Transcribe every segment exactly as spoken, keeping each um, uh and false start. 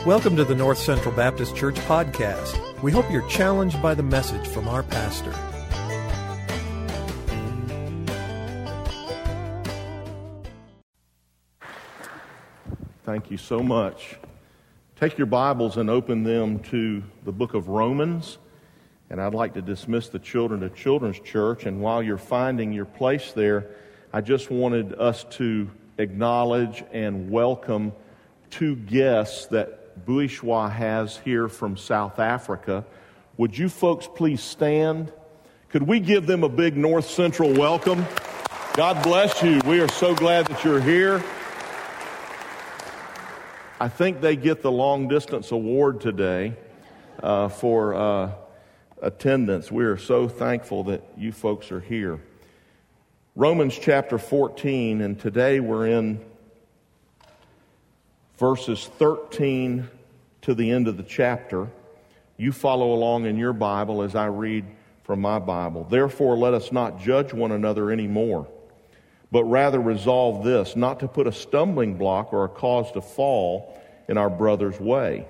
Welcome to the North Central Baptist Church podcast. We hope you're challenged by the message from our pastor. Thank you so much. Take your Bibles and open them to the book of Romans. And I'd like to dismiss the children to Children's Church. And while you're finding your place there, I just wanted us to acknowledge and welcome two guests that Buishwa has here from South Africa. Would you folks please stand? Could we give them a big North Central welcome? God bless you. We are so glad that you're here. I think they get the long distance award today uh, for uh, attendance. We are so thankful that you folks are here. Romans chapter fourteen, and today we're in verses thirteen to the end of the chapter. You follow along in your Bible as I read from my Bible. Therefore, let us not judge one another anymore, but rather resolve this, not to put a stumbling block or a cause to fall in our brother's way.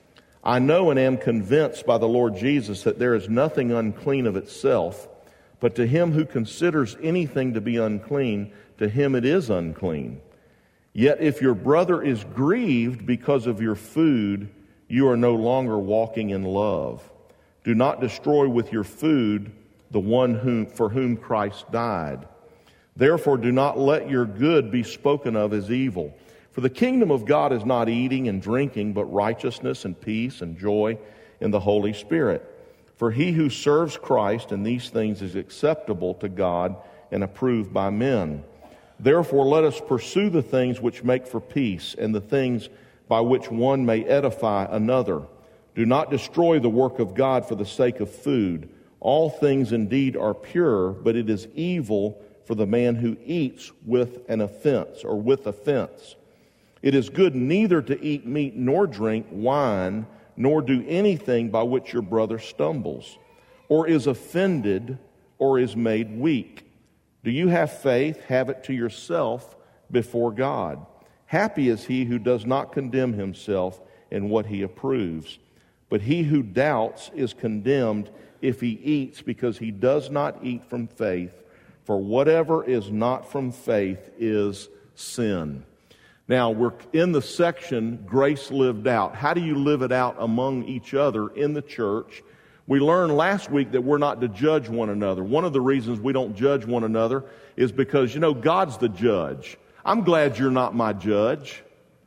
I know and am convinced by the Lord Jesus that there is nothing unclean of itself, but to him who considers anything to be unclean, to him it is unclean. Yet if your brother is grieved because of your food, you are no longer walking in love. Do not destroy with your food the one whom, for whom Christ died. Therefore do not let your good be spoken of as evil. For the kingdom of God is not eating and drinking, but righteousness and peace and joy in the Holy Spirit. For he who serves Christ in these things is acceptable to God and approved by men. Therefore let us pursue the things which make for peace and the things by which one may edify another. Do not destroy the work of God for the sake of food. All things indeed are pure, but it is evil for the man who eats with an offense or with offense. It is good neither to eat meat nor drink wine, nor do anything by which your brother stumbles, or is offended, or is made weak. Do you have faith? Have it to yourself before God. Happy is he who does not condemn himself in what he approves. But he who doubts is condemned if he eats, because he does not eat from faith. For whatever is not from faith is sin. Now, we're in the section, Grace Lived Out. How do you live it out among each other in the church? We learned last week that we're not to judge one another. One of the reasons we don't judge one another is because, you know, God's the judge. I'm glad you're not my judge.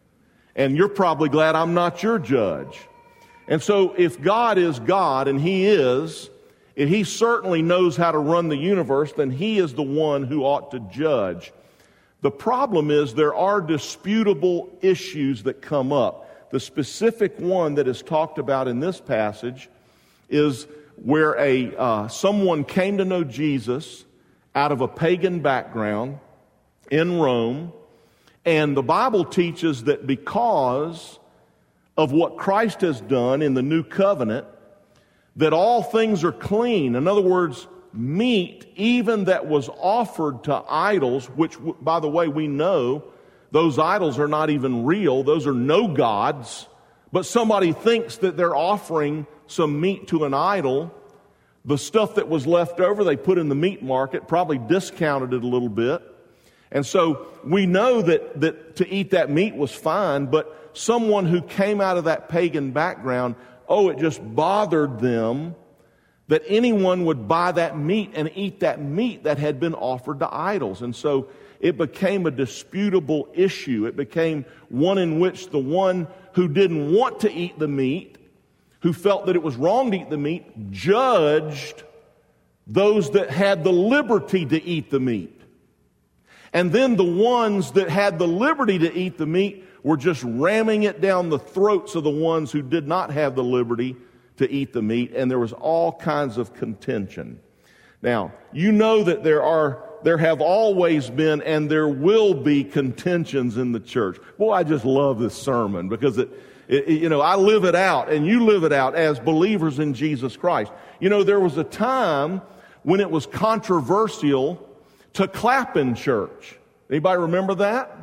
And you're probably glad I'm not your judge. And so if God is God, and He is, and He certainly knows how to run the universe, then He is the one who ought to judge. The problem is there are disputable issues that come up. The specific one that is talked about in this passage is where a uh, someone came to know Jesus out of a pagan background in Rome, and the Bible teaches that because of what Christ has done in the new covenant, that all things are clean. In other words, meat, even that was offered to idols, which, by the way, we know those idols are not even real. Those are no gods. But somebody thinks that they're offering some meat to an idol. The stuff that was left over, they put in the meat market, probably discounted it a little bit. And so we know that, that to eat that meat was fine, but someone who came out of that pagan background, oh, it just bothered them that anyone would buy that meat and eat that meat that had been offered to idols. And so it became a disputable issue. It became one in which the one who didn't want to eat the meat, who felt that it was wrong to eat the meat, judged those that had the liberty to eat the meat. And then the ones that had the liberty to eat the meat were just ramming it down the throats of the ones who did not have the liberty to eat the meat, and there was all kinds of contention. Now, you know that there are, there have always been, and there will be contentions in the church. Boy, I just love this sermon because it, it, you know, I live it out, and you live it out as believers in Jesus Christ. You know, there was a time when it was controversial to clap in church. Anybody remember that?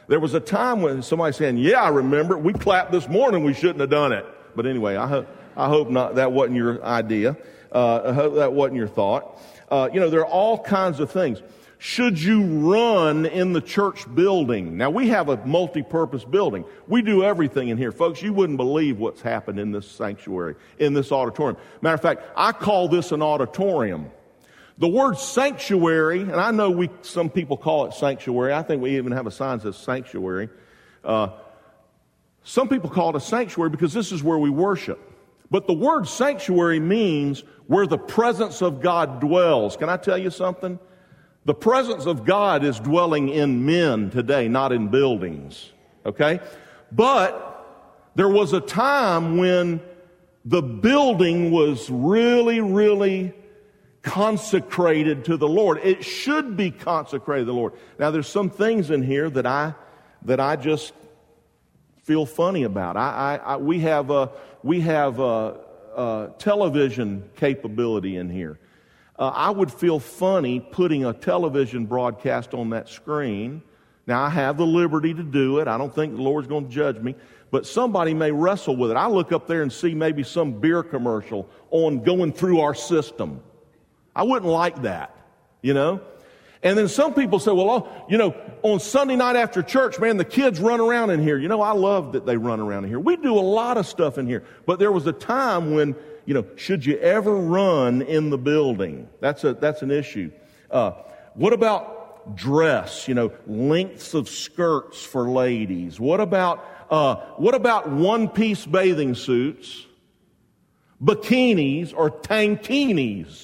There was a time when somebody saying, yeah, I remember it. We clapped this morning. We shouldn't have done it. But anyway, I, ho- I hope not. That wasn't your idea. Uh, I hope that wasn't your thought. Uh, you know, there are all kinds of things. Should you run in the church building? Now, we have a multi-purpose building. We do everything in here. Folks, you wouldn't believe what's happened in this sanctuary, in this auditorium. Matter of fact, I call this an auditorium. The word sanctuary, and I know we some people call it sanctuary. I think we even have a sign that says sanctuary. Uh, some people call it a sanctuary because this is where we worship. But the word sanctuary means where the presence of God dwells. Can I tell you something? The presence of God is dwelling in men today, not in buildings. Okay? But there was a time when the building was really, really consecrated to the Lord. It should be consecrated to the Lord. Now, there's some things in here that I that I just feel funny about. I, I, I we have a we have a, a television capability in here. Uh, I would feel funny putting a television broadcast on that screen. Now, I have the liberty to do it. I don't think the Lord's going to judge me. But somebody may wrestle with it. I look up there and see maybe some beer commercial on going through our system. I wouldn't like that, you know. And then some people say, well, oh, you know, on Sunday night after church, man, the kids run around in here. You know, I love that they run around in here. We do a lot of stuff in here. But there was a time when, you know, should you ever run in the building? That's a that's an issue. Uh, what about dress? You know, lengths of skirts for ladies. What about uh, what about one-piece bathing suits, bikinis, or tankinis?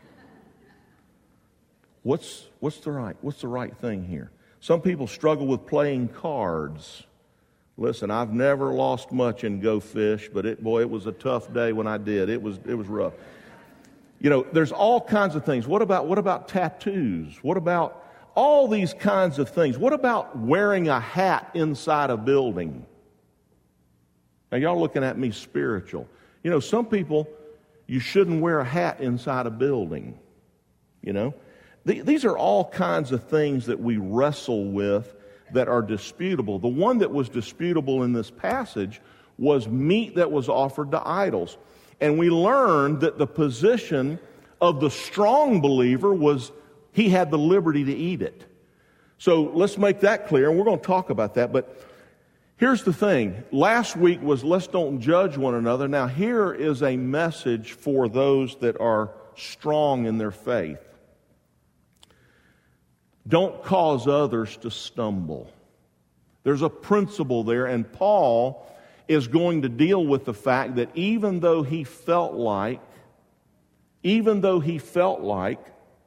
What's what's the right what's the right thing here? Some people struggle with playing cards. Listen, I've never lost much in Go Fish, but it boy, it was a tough day when I did. It was it was rough. You know, there's all kinds of things. What about what about tattoos? What about all these kinds of things? What about wearing a hat inside a building? Now, y'all looking at me spiritual. You know, some people, you shouldn't wear a hat inside a building. You know? These are all kinds of things that we wrestle with that are disputable. The one that was disputable in this passage was meat that was offered to idols. And we learned that the position of the strong believer was he had the liberty to eat it. So let's make that clear, and we're going to talk about that. But here's the thing. Last week was let's don't judge one another. Now here is a message for those that are strong in their faith. Don't cause others to stumble. There's a principle there, and Paul is going to deal with the fact that even though he felt like, even though he felt like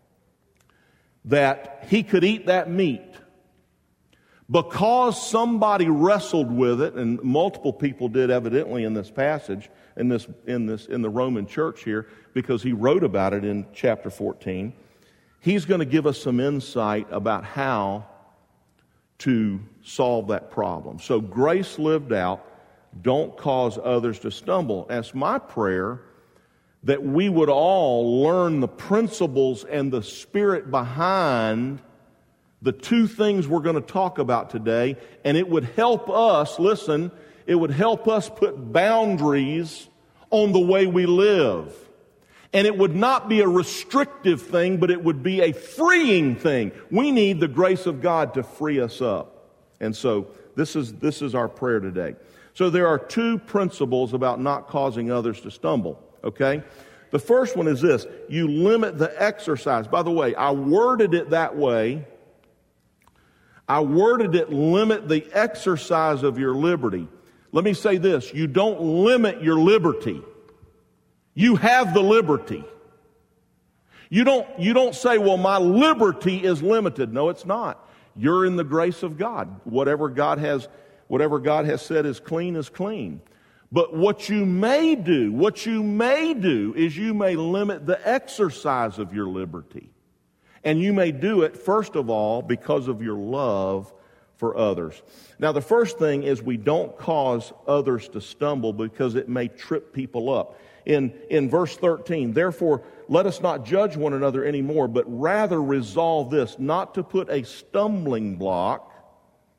that he could eat that meat, because somebody wrestled with it, and multiple people did evidently in this passage, in this in this in the Roman church here, because he wrote about it in chapter fourteen. He's going to give us some insight about how to solve that problem. So grace lived out, don't cause others to stumble. That's my prayer, that we would all learn the principles and the spirit behind the two things we're going to talk about today, and it would help us, listen, it would help us put boundaries on the way we live. And it would not be a restrictive thing, but it would be a freeing thing. We need the grace of God to free us up. And so this is this is our prayer today. So there are two principles about not causing others to stumble, okay? The first one is this. You limit the exercise. By the way, I worded it that way. I worded it, limit the exercise of your liberty. Let me say this. You don't limit your liberty. You have the liberty. You don't, you don't say, well, my liberty is limited. No, it's not. You're in the grace of God. Whatever God has, whatever God has said is clean is clean. But what you may do, what you may do is you may limit the exercise of your liberty. And you may do it, first of all, because of your love for others. Now, the first thing is we don't cause others to stumble because it may trip people up. In, in verse thirteen, therefore, let us not judge one another anymore, but rather resolve this, not to put a stumbling block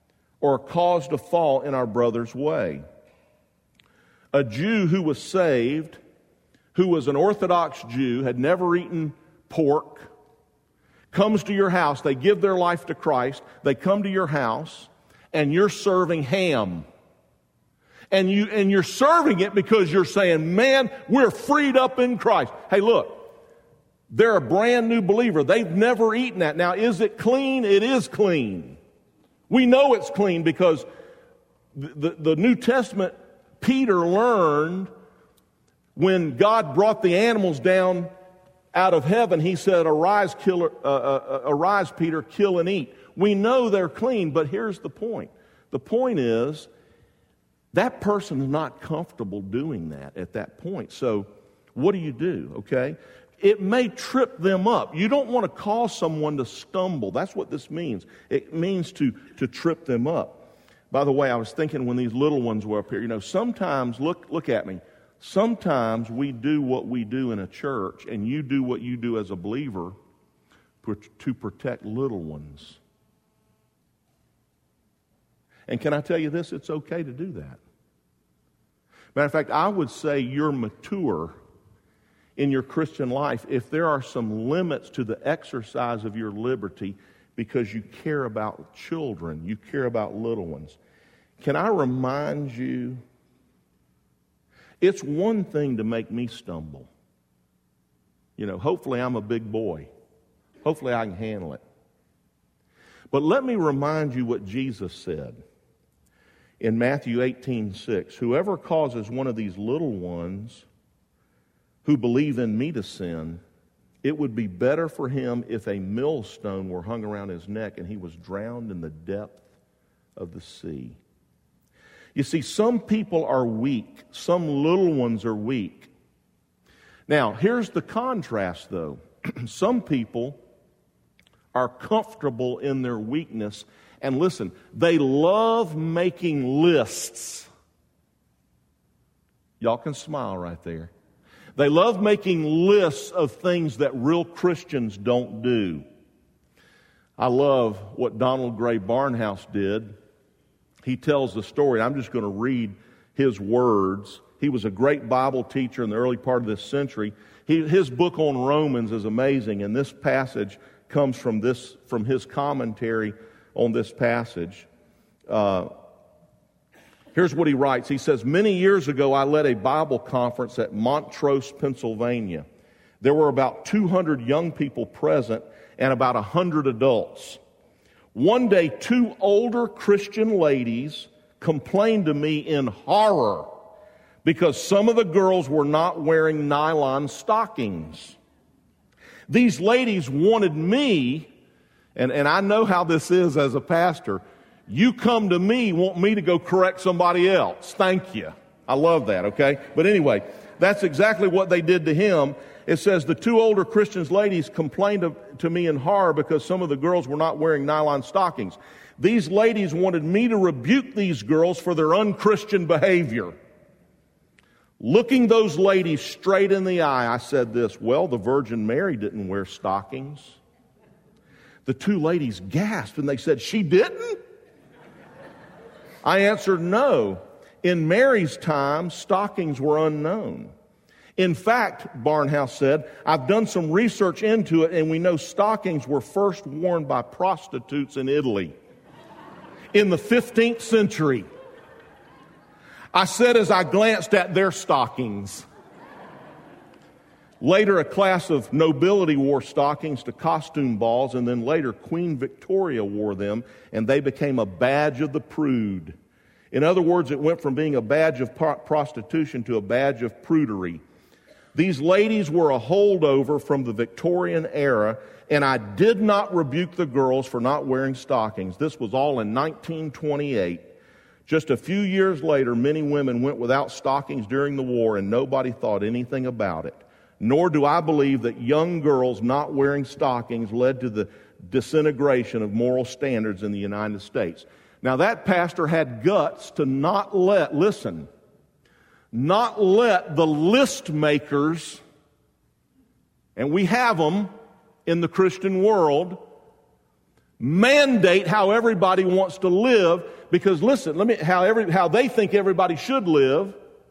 or a cause to fall in our brother's way. A Jew who was saved, who was an Orthodox Jew, had never eaten pork, comes to your house, they give their life to Christ, they come to your house, and you're serving ham. And, you, and you're serving it because you're saying, man, we're freed up in Christ. Hey, look, they're a brand new believer. They've never eaten that. Now, is it clean? It is clean. We know it's clean because the, the, the New Testament, Peter learned when God brought the animals down out of heaven, he said, arise, kill, uh, uh, arise, Peter, kill and eat. We know they're clean, but here's the point. The point is, that person is not comfortable doing that at that point. So what do you do, okay? It may trip them up. You don't want to cause someone to stumble. That's what this means. It means to, to trip them up. By the way, I was thinking when these little ones were up here, you know, sometimes, look, look at me, sometimes we do what we do in a church, and you do what you do as a believer to protect little ones. And can I tell you this? It's okay to do that. Matter of fact, I would say you're mature in your Christian life if there are some limits to the exercise of your liberty because you care about children, you care about little ones. Can I remind you, it's one thing to make me stumble. You know, hopefully I'm a big boy. Hopefully I can handle it. But let me remind you what Jesus said. In Matthew eighteen six, whoever causes one of these little ones who believe in me to sin, it would be better for him if a millstone were hung around his neck and he was drowned in the depth of the sea. You see, some people are weak. Some little ones are weak. Now, here's the contrast, though. Some people are comfortable in their weakness. And listen, they love making lists. Y'all can smile right there. They love making lists of things that real Christians don't do. I love what Donald Gray Barnhouse did. He tells the story. I'm just going to read his words. He was a great Bible teacher in the early part of this century. He, his book on Romans is amazing, and this passage comes from this from his commentary on this passage. Uh, here's what he writes. He says, many years ago I led a Bible conference at Montrose, Pennsylvania. There were about two hundred young people present and about one hundred adults. One day, two older Christian ladies complained to me in horror because some of the girls were not wearing nylon stockings. These ladies wanted me, and, and I know how this is as a pastor, you come to me, want me to go correct somebody else. Thank you. I love that, okay? But anyway, that's exactly what they did to him. It says, the two older Christian ladies complained to, to me in horror because some of the girls were not wearing nylon stockings. These ladies wanted me to rebuke these girls for their unchristian behavior. Looking those ladies straight in the eye, I said this, well, the Virgin Mary didn't wear stockings. The two ladies gasped and they said, she didn't? I answered, no. In Mary's time, stockings were unknown. In fact, Barnhouse said, I've done some research into it, and we know stockings were first worn by prostitutes in Italy in the fifteenth century. I said as I glanced at their stockings. Later, a class of nobility wore stockings to costume balls, and then later Queen Victoria wore them, and they became a badge of the prude. In other words, it went from being a badge of prostitution to a badge of prudery. These ladies were a holdover from the Victorian era, and I did not rebuke the girls for not wearing stockings. This was all in nineteen twenty-eight. Just a few years later, many women went without stockings during the war, and nobody thought anything about it. Nor do I believe that young girls not wearing stockings led to the disintegration of moral standards in the United States. Now, that pastor had guts to not let, listen, not let the list makers, and we have them in the Christian world, mandate how everybody wants to live, because listen, let me how every how they think everybody should live.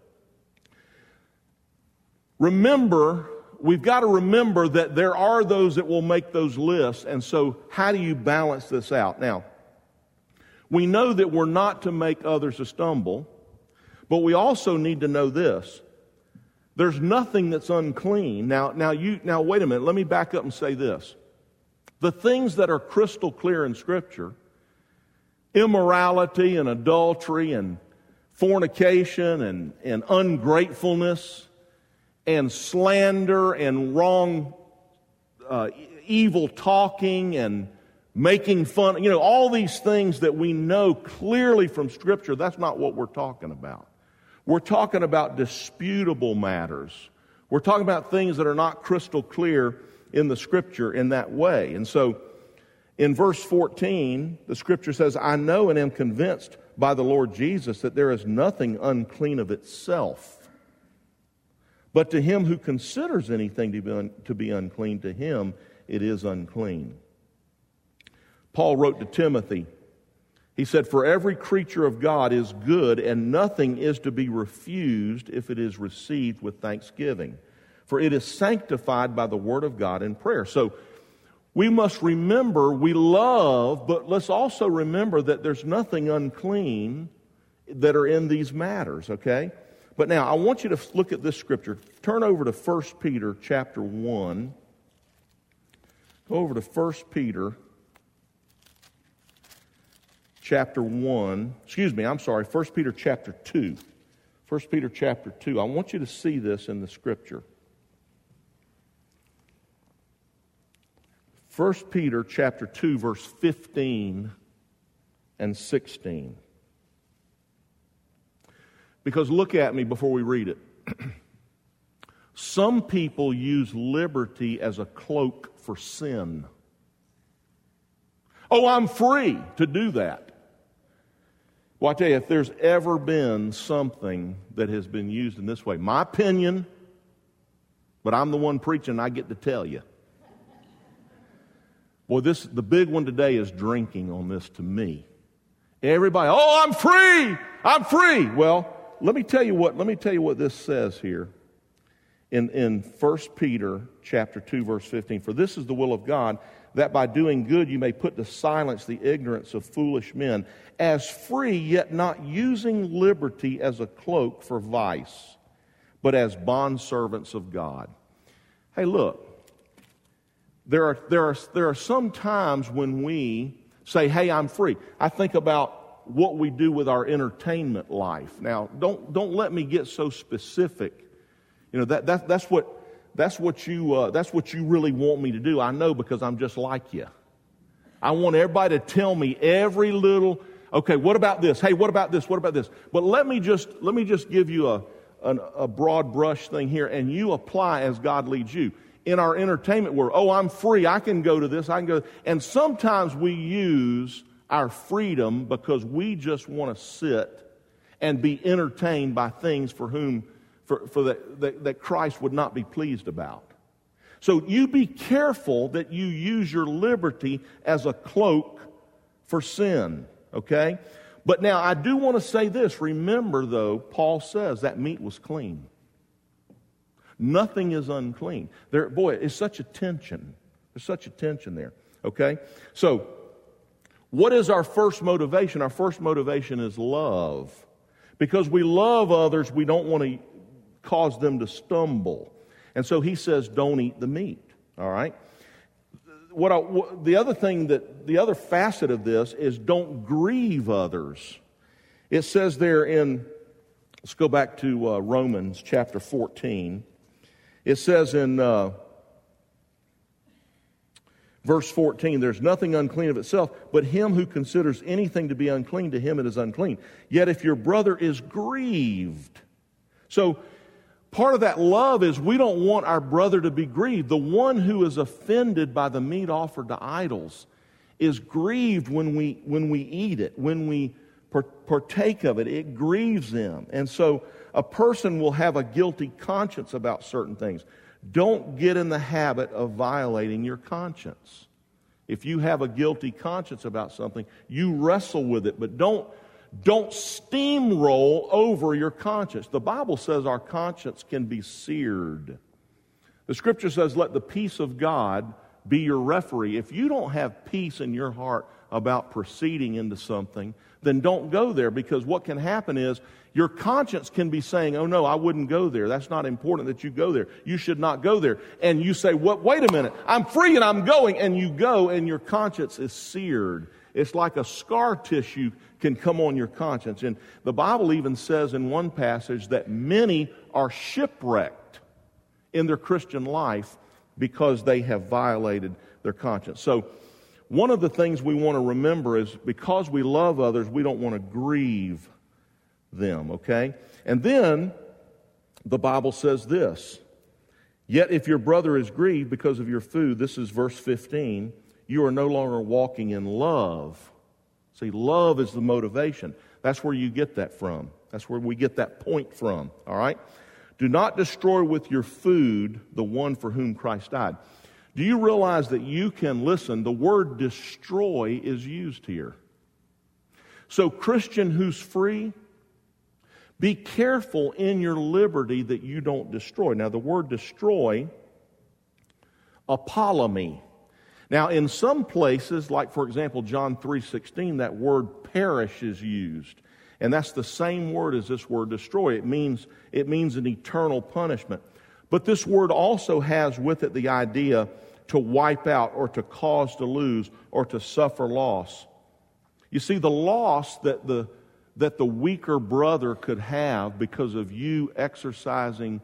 Remember, we've got to remember that there are those that will make those lists, and so how do you balance this out? Now, we know that we're not to make others to stumble, but we also need to know this. There's nothing that's unclean. Now, now you now wait a minute, let me back up and say this. The things that are crystal clear in Scripture, immorality and adultery and fornication and, and ungratefulness and slander and wrong, uh, evil talking and making fun, you know, all these things that we know clearly from Scripture, that's not what we're talking about. We're talking about disputable matters. We're talking about things that are not crystal clear in the Scripture in that way. And so in verse fourteen, the Scripture says, I know and am convinced by the Lord Jesus that there is nothing unclean of itself. But to him who considers anything to be, un- to be unclean, to him it is unclean. Paul wrote to Timothy, he said, for every creature of God is good, and nothing is to be refused if it is received with thanksgiving. For it is sanctified by the word of God in prayer. So we must remember we love, but let's also remember that there's nothing unclean that are in these matters, okay? But now I want you to look at this scripture. Turn over to First Peter chapter one. Go over to First Peter chapter one. Excuse me, I'm sorry, First Peter chapter two. First Peter chapter two. I want you to see this in the scripture. First Peter chapter two, verse fifteen and sixteen. Because look at me before we read it. Some people use liberty as a cloak for sin. Oh, I'm free to do that. Well, I tell you, if there's ever been something that has been used in this way, my opinion, but I'm the one preaching, I get to tell you. Boy, this the big one today is drinking on this to me. Everybody, oh, I'm free! I'm free! Well, let me tell you what, let me tell you what this says here in, in First Peter chapter two, verse fifteen. For this is the will of God, that by doing good you may put to silence the ignorance of foolish men, as free, yet not using liberty as a cloak for vice, but as bondservants of God. Hey, look. There are, there are, there are some times when we say, hey, I'm free. I think about what we do with our entertainment life. Now, don't, don't let me get so specific. You know, that, that, that's what, that's what you, uh, that's what you really want me to do. I know, because I'm just like you. I want everybody to tell me every little, okay, what about this? Hey, what about this? What about this? But let me just, let me just give you a, a, a broad brush thing here, and you apply as God leads you. In our entertainment world, oh, I'm free, I can go to this, I can go. And sometimes we use our freedom because we just want to sit and be entertained by things for whom, for, for that, that, that Christ would not be pleased about. So you be careful that you use your liberty as a cloak for sin, okay? But now I do want to say this. Remember, though, Paul says that meat was clean. Nothing is unclean. There, boy, it's such a tension. There's such a tension there. Okay? So, what is our first motivation? Our first motivation is love. Because we love others, we don't want to cause them to stumble. And so he says, don't eat the meat. All right? What, I, what the other thing that, the other facet of this is don't grieve others. It says there in, let's go back to uh, Romans chapter fourteen. It says in uh, verse fourteen, there's nothing unclean of itself, but him who considers anything to be unclean, to him it is unclean. Yet if your brother is grieved. So part of that love is we don't want our brother to be grieved. The one who is offended by the meat offered to idols is grieved when we, when we eat it, when we partake of it. It grieves them. And so a person will have a guilty conscience about certain things. Don't get in the habit of violating your conscience. If you have a guilty conscience about something, you wrestle with it, but don't, don't steamroll over your conscience. The Bible says our conscience can be seared. The Scripture says, let the peace of God be your referee. If you don't have peace in your heart about proceeding into something, then don't go there, because what can happen is your conscience can be saying, oh no, I wouldn't go there. That's not important that you go there. You should not go there. And you say, what? Wait a minute, I'm free and I'm going. And you go and your conscience is seared. It's like a scar tissue can come on your conscience. And the Bible even says in one passage that many are shipwrecked in their Christian life because they have violated their conscience. So one of the things we want to remember is because we love others, we don't want to grieve them, okay? And then the Bible says this, yet if your brother is grieved because of your food, this is verse fifteen, you are no longer walking in love. See, love is the motivation. That's where you get that from. That's where we get that point from, all right? Do not destroy with your food the one for whom Christ died. Do you realize that you can, listen, the word destroy is used here. So Christian who's free, be careful in your liberty that you don't destroy. Now the word destroy, apolemy. Now in some places, like for example John three sixteen, that word perish is used. And that's the same word as this word destroy. It means, it means an eternal punishment. But this word also has with it the idea to wipe out or to cause to lose or to suffer loss. You see, the loss that the, that the weaker brother could have because of you exercising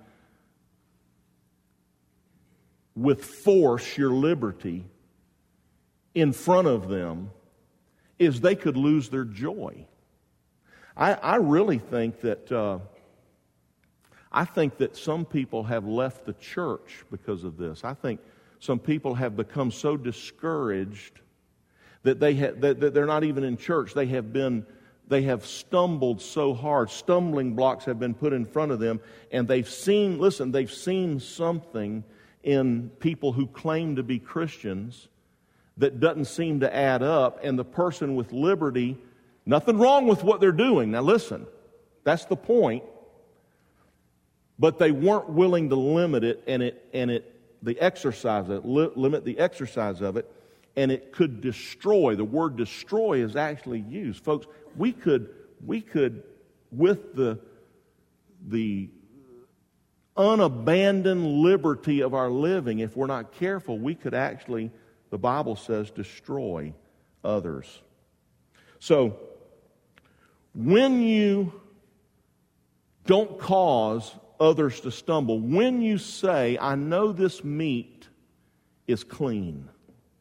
with force your liberty in front of them is they could lose their joy. I, I really think that uh, I think that some people have left the church because of this. I think some people have become so discouraged that they ha- that, that they're not even in church. They have been they have stumbled so hard. Stumbling blocks have been put in front of them, and they've seen. Listen, they've seen something in people who claim to be Christians that doesn't seem to add up, and the person with liberty. Nothing wrong with what they're doing. Now listen, that's the point. But they weren't willing to limit it, and it and it the exercise of it, li- limit the exercise of it, and it could destroy. The word destroy is actually used, folks. We could we could with the the unabandoned liberty of our living, if we're not careful, we could actually, the Bible says, destroy others. So, when you don't cause others to stumble, when you say, I know this meat is clean,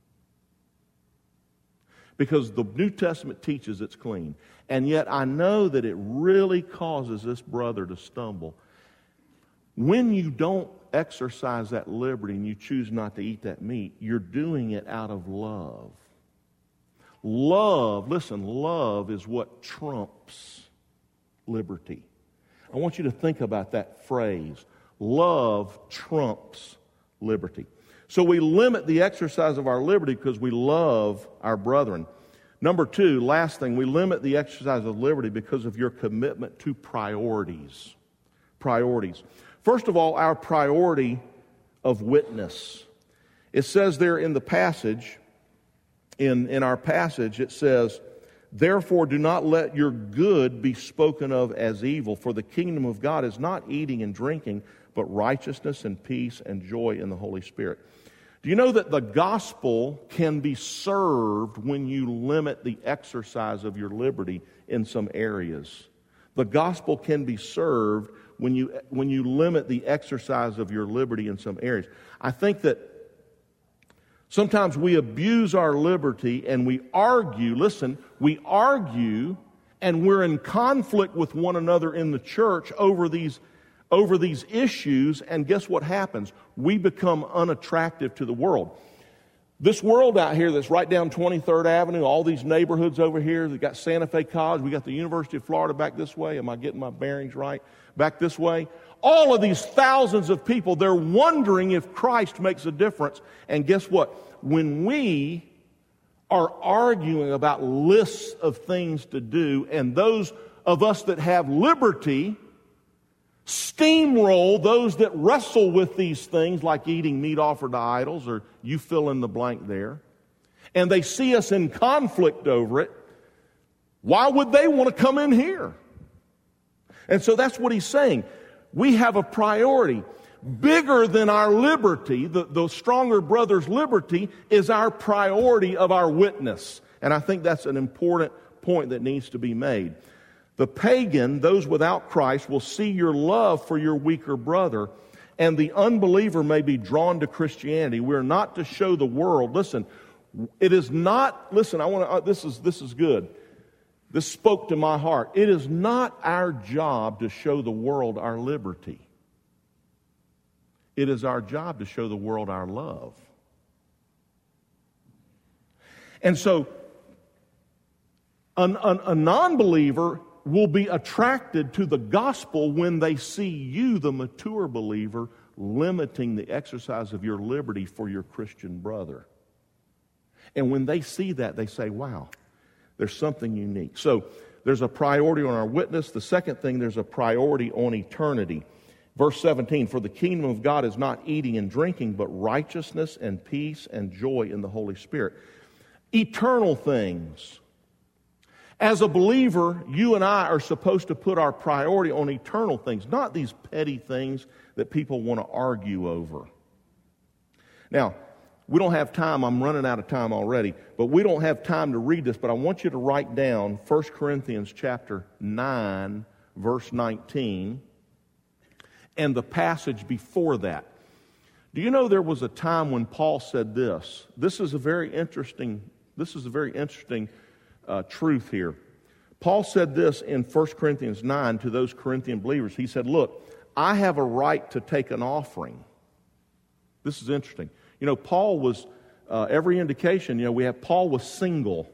because the New Testament teaches it's clean, and yet I know that it really causes this brother to stumble. When you don't exercise that liberty and you choose not to eat that meat, you're doing it out of love. Love, listen, love is what trumps liberty. I want you to think about that phrase. Love trumps liberty. So we limit the exercise of our liberty because we love our brethren. Number two, last thing, we limit the exercise of liberty because of your commitment to priorities. Priorities. First of all, our priority of witness. It says there in the passage, In, in our passage, it says, therefore do not let your good be spoken of as evil, for the kingdom of God is not eating and drinking, but righteousness and peace and joy in the Holy Spirit. Do you know that the gospel can be served when you limit the exercise of your liberty in some areas? The gospel can be served when you, when you limit the exercise of your liberty in some areas. I think that sometimes we abuse our liberty and we argue, listen, we argue and we're in conflict with one another in the church over these, over these issues, and guess what happens? We become unattractive to the world. This world out here that's right down twenty-third Avenue, all these neighborhoods over here, we got Santa Fe College, we got the University of Florida back this way, am I getting my bearings right? Back this way. All of these thousands of people, they're wondering if Christ makes a difference. And guess what? When we are arguing about lists of things to do, and those of us that have liberty steamroll those that wrestle with these things, like eating meat offered to idols, or you fill in the blank there, and they see us in conflict over it. Why would they want to come in here? And so that's what he's saying. We have a priority. Bigger than our liberty, the, the stronger brother's liberty, is our priority of our witness. And I think that's an important point that needs to be made. The pagan, those without Christ, will see your love for your weaker brother, and the unbeliever may be drawn to Christianity. We're not to show the world. Listen, it is not, listen, I want to, uh, this is, this is good. This spoke to my heart. It is not our job to show the world our liberty. It is our job to show the world our love. And so, an, an, a non-believer will be attracted to the gospel when they see you, the mature believer, limiting the exercise of your liberty for your Christian brother. And when they see that, they say, wow, there's something unique. So, there's a priority on our witness. The second thing, there's a priority on eternity. Verse seventeen, for the kingdom of God is not eating and drinking, but righteousness and peace and joy in the Holy Spirit. Eternal things. As a believer, you and I are supposed to put our priority on eternal things, not these petty things that people want to argue over. Now, we don't have time. I'm running out of time already, but we don't have time to read this, but I want you to write down First Corinthians chapter nine, verse nineteen. And the passage before that. Do you know there was a time when Paul said this? This is a very interesting, this is a very interesting uh, truth here. Paul said this in First Corinthians nine to those Corinthian believers. He said, look, I have a right to take an offering. This is interesting. You know, Paul was, uh, every indication, you know, we have Paul was single.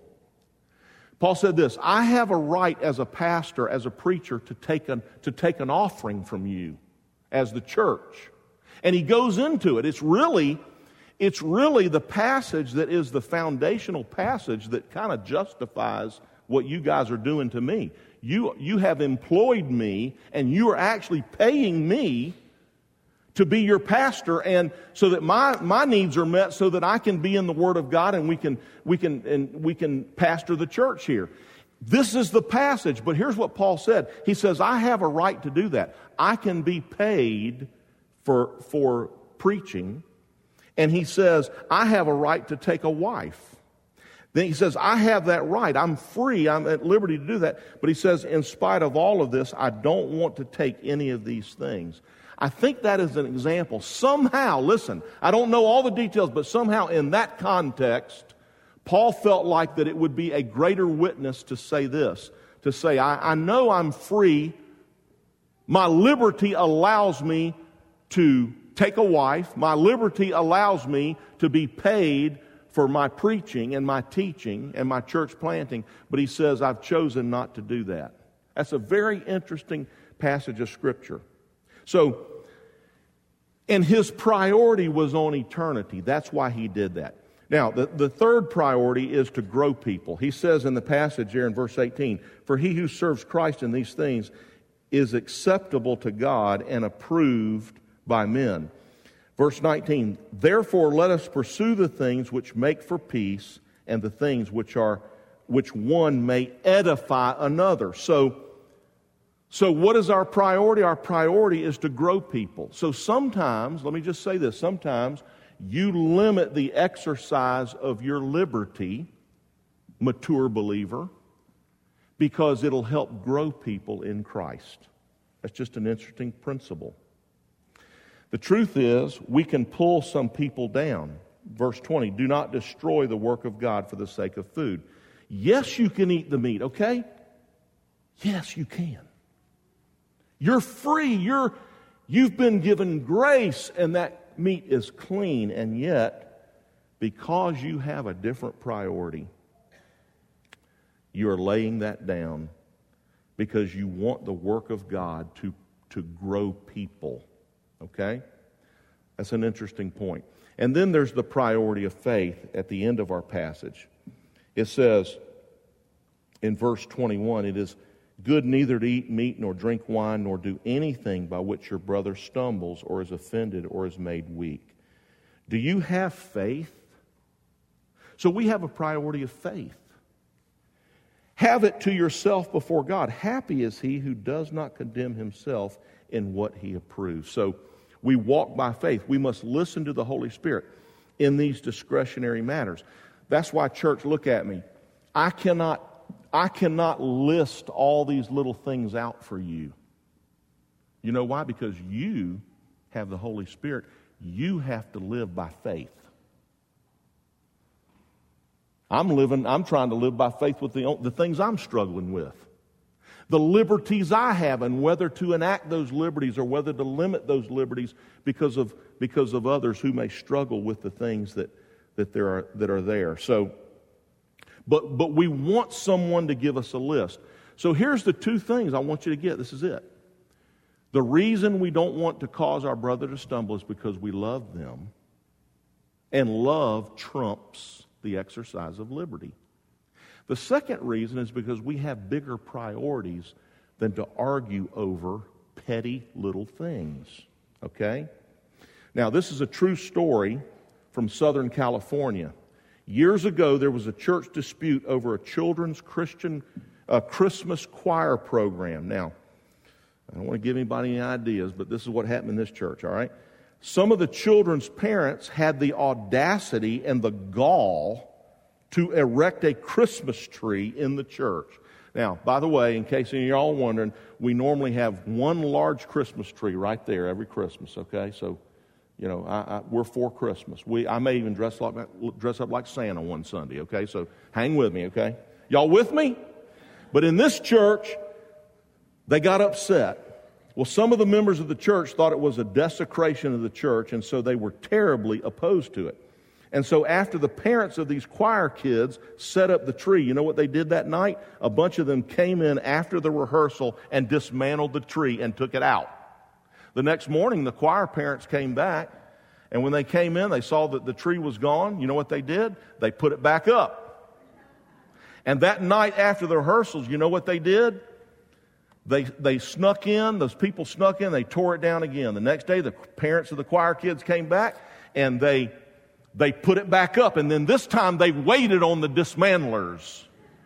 Paul said this, I have a right as a pastor, as a preacher, to take an, to take an offering from you as the church. And he goes into it. It's really, it's really the passage that is the foundational passage that kind of justifies what you guys are doing to me. You, you have employed me, and you are actually paying me to be your pastor, and so that my, my needs are met, so that I can be in the Word of God, and we can we can and we can pastor the church here. This is the passage, but here's what Paul said. He says, I have a right to do that. I can be paid for, for preaching. And he says, I have a right to take a wife. Then he says, I have that right. I'm free. I'm at liberty to do that. But he says, in spite of all of this, I don't want to take any of these things. I think that is an example. Somehow, listen, I don't know all the details, but somehow in that context, Paul felt like that it would be a greater witness to say this, to say, I, I know I'm free. My liberty allows me to take a wife. My liberty allows me to be paid for my preaching and my teaching and my church planting. But he says, I've chosen not to do that. That's a very interesting passage of Scripture. So, and his priority was on eternity. That's why he did that. Now, the, the third priority is to grow people. He says in the passage here in verse eighteen, for he who serves Christ in these things is acceptable to God and approved by men. Verse nineteen, therefore let us pursue the things which make for peace and the things which are which one may edify another. So, so what is our priority? Our priority is to grow people. So sometimes, let me just say this, sometimes you limit the exercise of your liberty, mature believer, because it'll help grow people in Christ. That's just an interesting principle. The truth is, we can pull some people down. Verse twenty, do not destroy the work of God for the sake of food. Yes, you can eat the meat, okay? Yes, you can. You're free. You're, you've been given grace, and that meat is clean, and yet, because you have a different priority, you're laying that down because you want the work of God to, to grow people. Okay? That's an interesting point. And then there's the priority of faith at the end of our passage. It says in verse twenty-one, it is good neither to eat meat nor drink wine nor do anything by which your brother stumbles or is offended or is made weak. Do you have faith? So we have a priority of faith. Have it to yourself before God. Happy is he who does not condemn himself in what he approves. So we walk by faith. We must listen to the Holy Spirit in these discretionary matters. That's why, church, look at me. I cannot, I cannot list all these little things out for you. You know why? Because you have the Holy Spirit. You have to live by faith. I'm living, I'm trying to live by faith with the, the things I'm struggling with. The liberties I have and whether to enact those liberties or whether to limit those liberties because of, because of others who may struggle with the things that, that, there are, that are there. So, but, but we want someone to give us a list. So here's the two things I want you to get. This is it. The reason we don't want to cause our brother to stumble is because we love them. And love trumps the exercise of liberty. The second reason is because we have bigger priorities than to argue over petty little things. Okay? Now, this is a true story from Southern California. Years ago, there was a church dispute over a children's Christian uh, Christmas choir program. Now, I don't want to give anybody any ideas, but this is what happened in this church, all right? Some of the children's parents had the audacity and the gall to erect a Christmas tree in the church. Now, by the way, in case any of y'all are wondering, we normally have one large Christmas tree right there every Christmas, okay? So, you know, I, I, we're for Christmas. We, I may even dress, like, dress up like Santa one Sunday, okay? So hang with me, okay? Y'all with me? But in this church, they got upset. Well, some of the members of the church thought it was a desecration of the church, and so they were terribly opposed to it. And so after the parents of these choir kids set up the tree, you know what they did that night? A bunch of them came in after the rehearsal and dismantled the tree and took it out. The next morning, the choir parents came back, and when they came in, they saw that the tree was gone. You know what they did? They put it back up. And that night after the rehearsals, you know what they did? They they snuck in, those people snuck in, they tore it down again. The next day, the parents of the choir kids came back, and they they put it back up. And then this time, they waited on the dismantlers.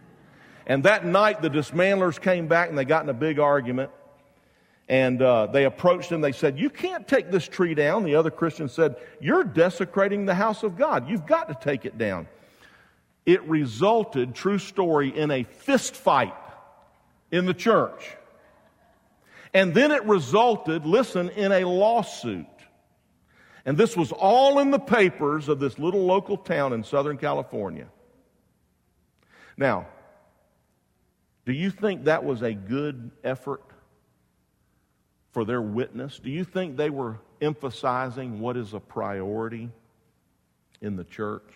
And that night, the dismantlers came back, and they got in a big argument. And uh, they approached him. They said, "You can't take this tree down." The other Christian said, "You're desecrating the house of God. You've got to take it down." It resulted, true story, in a fist fight in the church. And then it resulted, listen, in a lawsuit. And this was all in the papers of this little local town in Southern California. Now, do you think that was a good effort for their witness? Do you think they were emphasizing what is a priority in the church?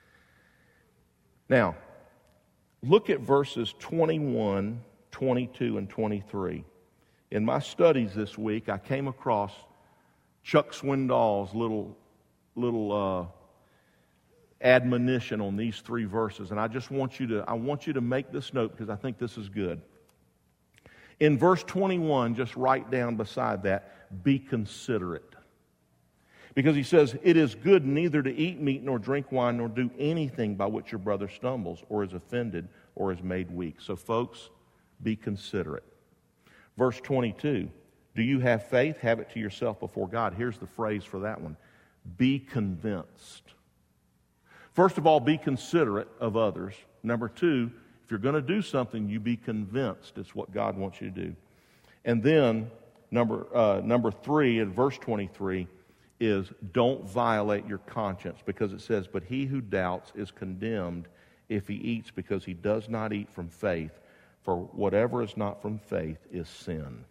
Now, look at verses twenty-one, twenty-two, and twenty-three. In my studies this week, I came across Chuck Swindoll's little, little uh, admonition on these three verses, and I just want you to, I want you to make this note because I think this is good. In verse twenty-one, just write down beside that, be considerate. Because he says, it is good neither to eat meat nor drink wine nor do anything by which your brother stumbles or is offended or is made weak. So folks, be considerate. Verse twenty-two, do you have faith? Have it to yourself before God. Here's the phrase for that one. Be convinced. First of all, be considerate of others. Number two, if you're going to do something, you be convinced it's what God wants you to do. And then, number uh, number three, in verse twenty-three, is don't violate your conscience, because it says, but he who doubts is condemned if he eats, because he does not eat from faith. For whatever is not from faith is sin.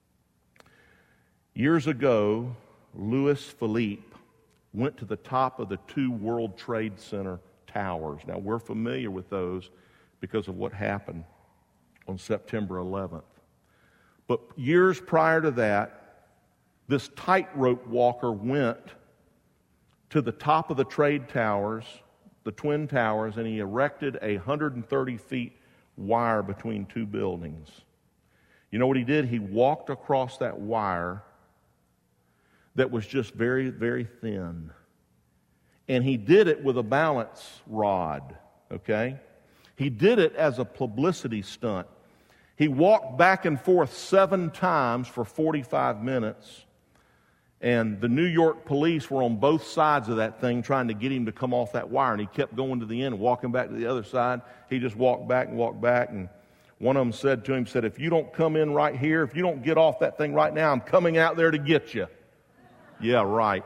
Years ago, Louis Philippe went to the top of the two World Trade Center towers. Now, we're familiar with those because of what happened on September eleventh. But years prior to that, this tightrope walker went to the top of the trade towers, the Twin Towers, and he erected a one hundred thirty feet wire between two buildings. You know what he did? He walked across that wire that was just very, very thin. And he did it with a balance rod, okay? He did it as a publicity stunt. He walked back and forth seven times for forty-five minutes. And the New York police were on both sides of that thing trying to get him to come off that wire. And he kept going to the end and walking back to the other side. He just walked back and walked back. And one of them said to him, said, if you don't come in right here, if you don't get off that thing right now, I'm coming out there to get you. Yeah, right.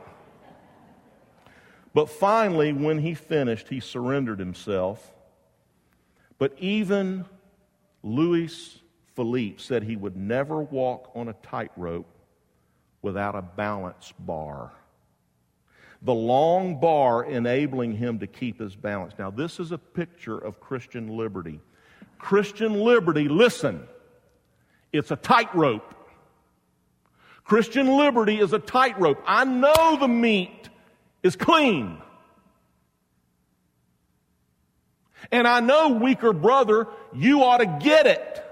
But finally, when he finished, he surrendered himself. But even Louis Philippe said he would never walk on a tightrope without a balance bar. The long bar enabling him to keep his balance. Now, this is a picture of Christian liberty. Christian liberty, listen, it's a tightrope. Christian liberty is a tightrope. I know the meat is clean. And I know, weaker brother, you ought to get it.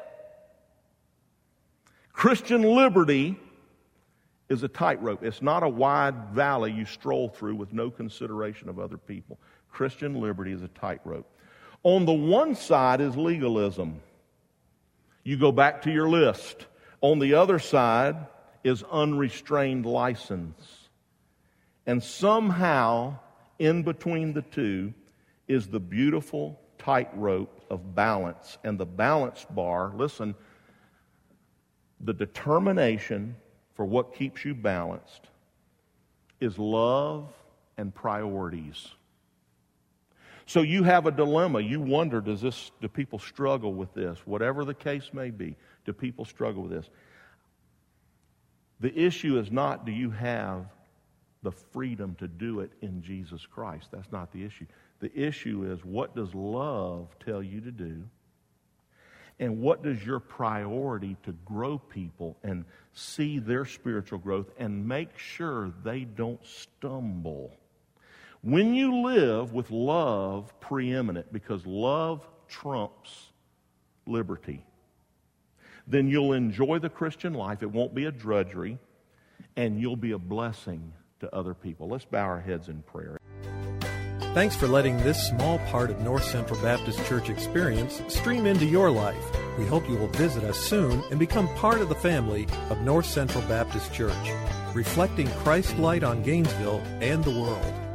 Christian liberty is a tightrope. It's not a wide valley you stroll through with no consideration of other people. Christian liberty is a tightrope. On the one side is legalism. You go back to your list. On the other side is unrestrained license. And somehow, in between the two, is the beautiful tightrope of balance. And the balance bar, listen, the determination for what keeps you balanced is love and priorities. So you have a dilemma. You wonder, does this, do people struggle with this? Whatever the case may be, do people struggle with this? The issue is not, do you have the freedom to do it in Jesus Christ? That's not the issue. The issue is, what does love tell you to do? And what does your priority to grow people and see their spiritual growth and make sure they don't stumble? When you live with love preeminent, because love trumps liberty, then you'll enjoy the Christian life. It won't be a drudgery, and you'll be a blessing to other people. Let's bow our heads in prayer. Thanks for letting this small part of North Central Baptist Church experience stream into your life. We hope you will visit us soon and become part of the family of North Central Baptist Church, reflecting Christ's light on Gainesville and the world.